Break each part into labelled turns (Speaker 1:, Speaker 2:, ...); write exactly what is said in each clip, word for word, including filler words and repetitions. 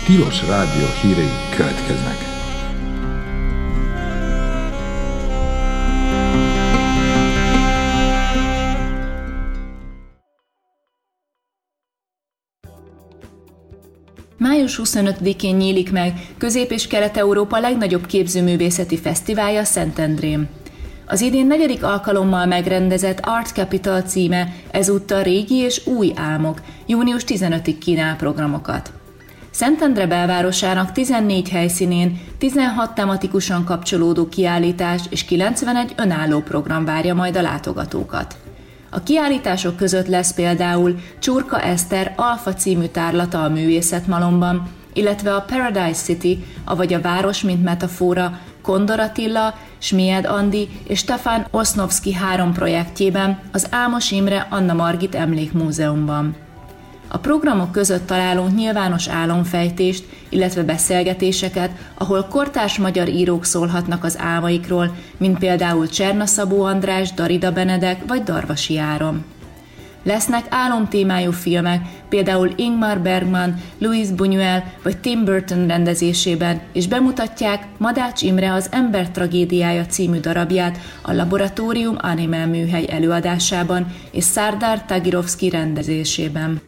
Speaker 1: Tilos Rádió hírei következnek.
Speaker 2: május huszonötödikén nyílik meg Közép- és Kelet-Európa legnagyobb képzőművészeti fesztiválja Szentendrén. Az idén negyedik alkalommal megrendezett Art Capital címe ezúttal régi és új álmok, június tizenötödikéig kínál programokat. Szentendre belvárosának tizennégy helyszínén tizenhat tematikusan kapcsolódó kiállítás és kilencvenegy önálló program várja majd a látogatókat. A kiállítások között lesz például Csurka Eszter Alfa című tárlata a Művészetmalomban, illetve a Paradise City, avagy a város mint metafora Kondor Attila, Smied Andi és Stefan Osznovszky három projektjében, az Álmos Imre Anna Margit Emlékmúzeumban. A programok között találunk nyilvános álomfejtést, illetve beszélgetéseket, ahol kortárs magyar írók szólhatnak az álmaikról, mint például Cserna Szabó András, Darida Benedek vagy Darvasi Áron. Lesznek álomtémájú filmek, például Ingmar Bergman, Luis Buñuel vagy Tim Burton rendezésében, és bemutatják Madács Imre Az ember tragédiája című darabját a Laboratórium Animal műhely előadásában és Sardar Tagirovsky rendezésében.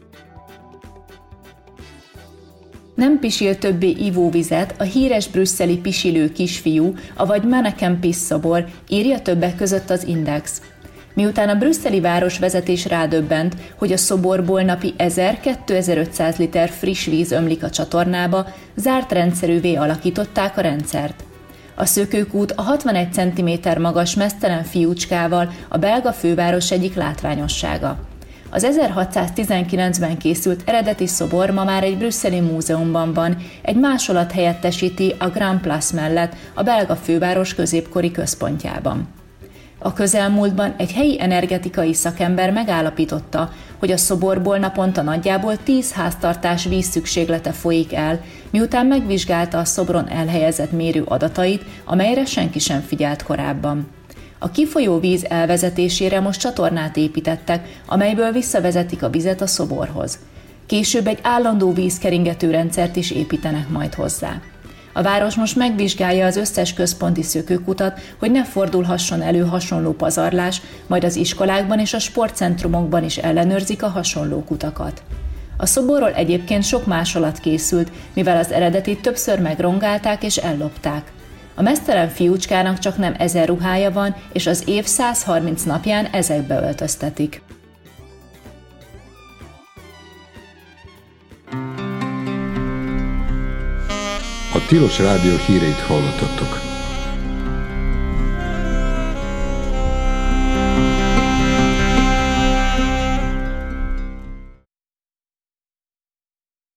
Speaker 2: Nem pisil többé ivóvizet a híres brüsszeli pisilő kisfiú, avagy Manneken Pis szobor, írja többek között az Index. Miután a brüsszeli városvezetés rádöbbent, hogy a szoborból napi ezer-kétezer-ötszáz liter friss víz ömlik a csatornába, zárt rendszerűvé alakították a rendszert. A szökőkút a hatvanegy centiméter magas meztelen fiúcskával a belga főváros egyik látványossága. Az ezerhatszáztizenkilencben készült eredeti szobor ma már egy brüsszeli múzeumban van, egy másolat helyettesíti a Grand Place mellett a belga főváros középkori központjában. A közelmúltban egy helyi energetikai szakember megállapította, hogy a szoborból naponta nagyjából tíz háztartás vízszükséglete folyik el, miután megvizsgálta a szobron elhelyezett mérő adatait, amelyre senki sem figyelt korábban. A kifolyó víz elvezetésére most csatornát építettek, amelyből visszavezetik a vizet a szoborhoz. Később egy állandó vízkeringető rendszert is építenek majd hozzá. A város most megvizsgálja az összes központi szökőkutat, hogy ne fordulhasson elő hasonló pazarlás, majd az iskolákban és a sportcentrumokban is ellenőrzik a hasonló kutakat. A szoborról egyébként sok másolat készült, mivel az eredetit többször megrongálták és ellopták. A meztelen fiúcskának csak nem ezer ruhája van, és az év százharminc napján ezekbe öltöztetik.
Speaker 1: A Tilos Rádió híreit hallottattok.